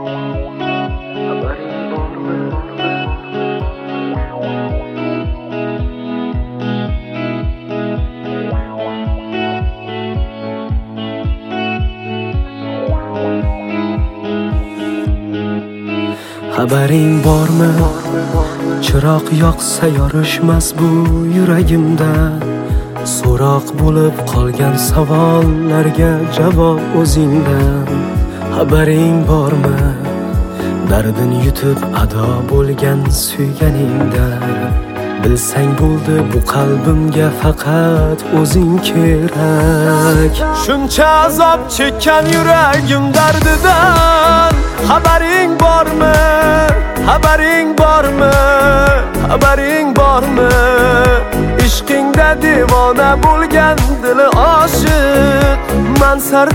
Xabaring bormi? Chiroq yoqsa yorishmas bu yuragimda. So'roq bo'lib qolgan savollarga javob o'zingdan. Xabaring bormi? Dardin yutib ado bo'lgan suyganingda. Bilsang bo'ldi bu qalbimga faqat o'zing kerak. Shuncha azob chekkan yuragim dardidan. Xabaring bormi? Xabaring bormi? Xabaring bormi? Ishqingda devona bo'lgan dili oshiq. Man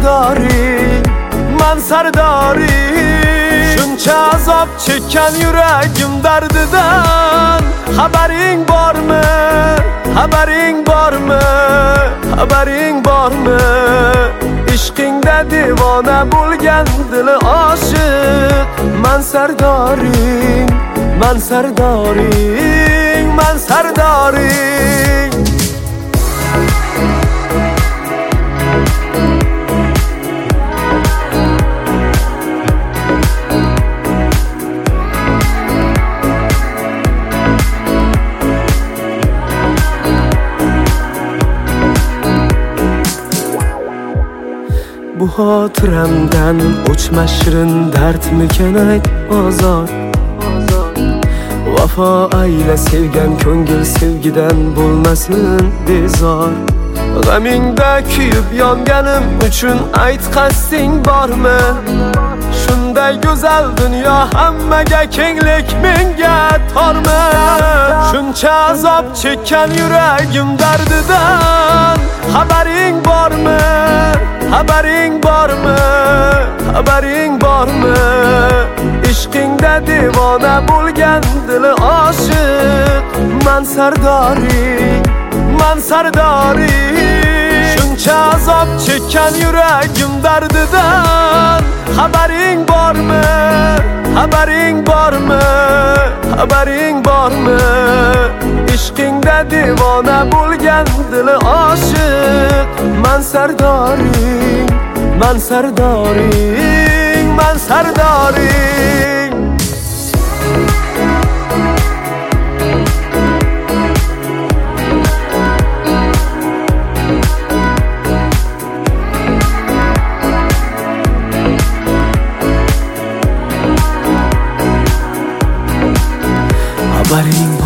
sardoring. Shuncha azob chekkan yuragim dardidan. Xabaring bormi? Xabaring bormi? Xabaring bormi? Ishqingda devona bo'lgan dili oshiq. Man sardoring. Bu xotiramdan o'chmas shirin dardmikan ayt ozor. Vafo ayla sevgan ko'ngil sevgidan bo'lmasin bezor. G'amingda kuyib yonganim uchun ayt qasding bormi? Shunday go'zal dunyo hammaga kenglik menga tormi? Shuncha azob chekkan yuragim dardidan. Xabaring bormi? Xabaring bormi? Xabaring bormi? Ishqingda devona bo'lgan dili oshiq. Man sardoring. Shuncha azob chekkan yuragim dardidan. Xabaring bormi? Xabaring bormi? Xabaring bormi? Ishqingda devona bo'lgan dili oshiq. Man sardoring. Xabaring